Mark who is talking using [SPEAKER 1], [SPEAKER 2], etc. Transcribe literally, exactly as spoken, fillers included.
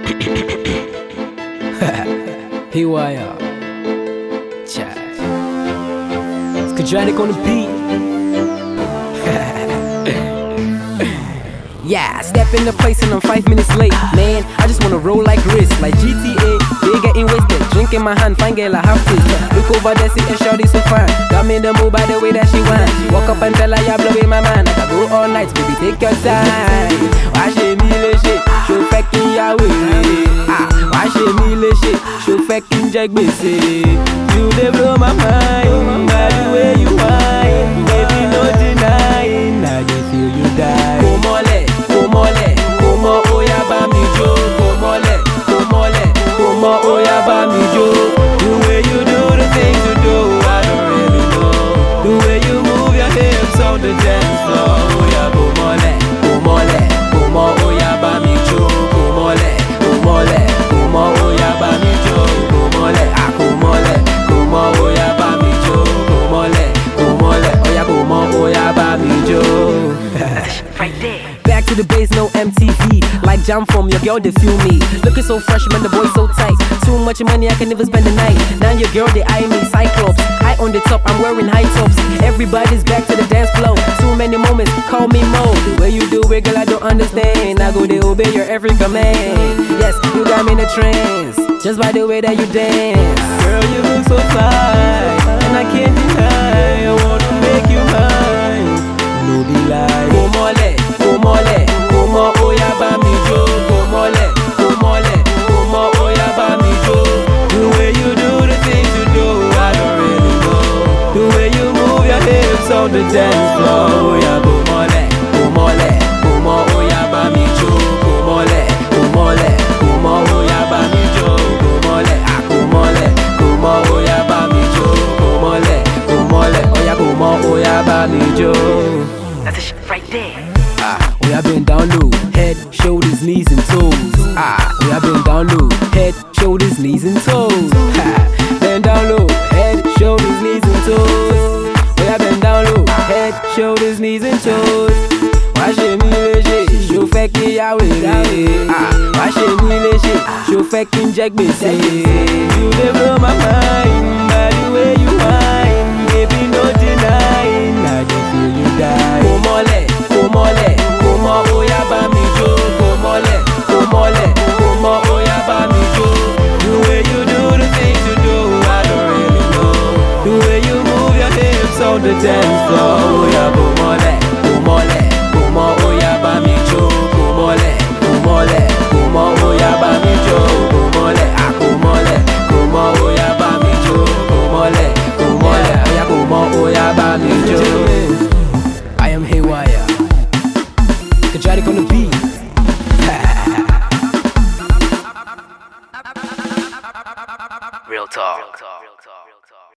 [SPEAKER 1] Haywire. Chat. It's Quadratic on the beat. Yeah, I step in the place and I'm five minutes late. Man, I just wanna roll like Riz, like G T A. They getting wasted, drink in my hand, fine girl I have to. Look over there, see a shorty so fine. Got me in the mood by the way that she whine. Walk up and tell her you're blowing my mind. I can go all night, baby, take your time. Why she me le shit? Show fucking Yahweh. Ah, why she me le shit? Show fucking Jack Bissy. You they blow my mind by the way you whine. Baby, no denying, I just feel you die. Come on, let. Komole, komo oya ba mi jo. Komole, komole, komo oya ba mi jo. The way you do the things you do, I don't really know. The way you move your hips on the dance floor. Oya komole, komole, komo oya ba mi jo. Komole, komole, komo oya ba mi jo. Komole, ah komole, komo oya ba mi jo. Komole, komole, oya komo oya ba mi jo.
[SPEAKER 2] Right there.
[SPEAKER 1] Back to the base, no M T V. Like jam from your girl, they feel me. Looking so fresh, man, the boy so tight. Too much money, I can never spend the night. Now your girl, they eye me, Cyclops. I on the top, I'm wearing high tops. Everybody's back to the dance floor. Too many moments, call me Mo. The way you do it, girl, I don't understand. I go, they obey your every command. Yes, you got me in a trance, just by the way that you dance. Girl, you look so fly, and I can't deny. I wanna make you mine. No be lie. Komole, komole, komo oya ba mi jo. Komole, komole, komo oya ba mi jo. The way you do the things you do, I don't really know. The way you move your hips on the dance floor. Oya komole, komole, komo oya ba mi jo. Komole, komole, komo oya ba mi jo. Komole, ah komole, komo oya ba mi jo. Komole, komole, oya komo oya ba mi jo.
[SPEAKER 2] That's the shit right there.
[SPEAKER 1] Ah, we have been down low, head, shoulders, knees and toes. Ah, we have been down low, head, shoulders, knees and toes. Ha, been down low, head, shoulders, knees and toes. We have been down low, head, shoulders, knees and toes. Why she me le shit? Show fucking Yahweh. Ah, why she me le shit? Show fucking Jack Bissy. You they blow my mind by the way you whine. Baby, no denying, I just feel you die. Komole, komole, komo oya ba mi jo. Komole, komole, komo oya ba mi jo. The way you do the things you do, I don't really know. The way you move your hips on the dance floor. Oya komole, komole, komo oya ba mi jo. Komole, komole, komo oya ba mi jo. Komole, ah komole, komo oya ba mi jo. Komole, komole, oya komo oya ba mi jo. I am Haywire. Quadratic on the beat.
[SPEAKER 2] Real talk.